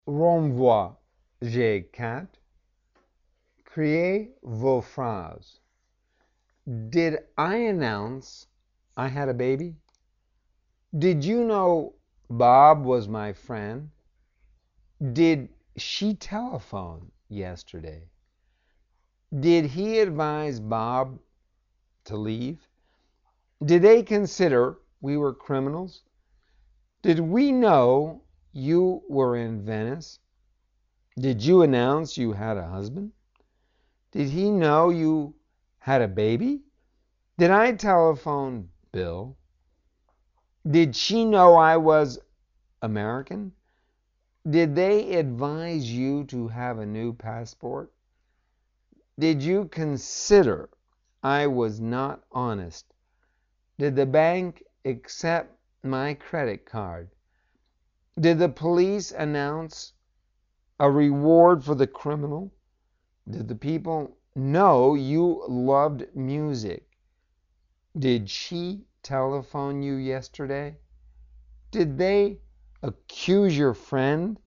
Renvoi. J'ai 4. Créez vos phrases. Did I announce I had a baby? Did you know Bob was my friend? Did she telephone yesterday? Did he advise Bob to leave? Did they consider we were criminals? Did we know you were in Venice? Did you announce you had a husband? Did he know you had a baby? Did I telephone Bill? Did she know I was American? Did they advise you to have a new passport? Did you consider I was not honest? Did the bank accept my credit card? Did the police announce a reward for the criminal? Did the people know you loved music? Did she telephone you yesterday? Did they accuse your friend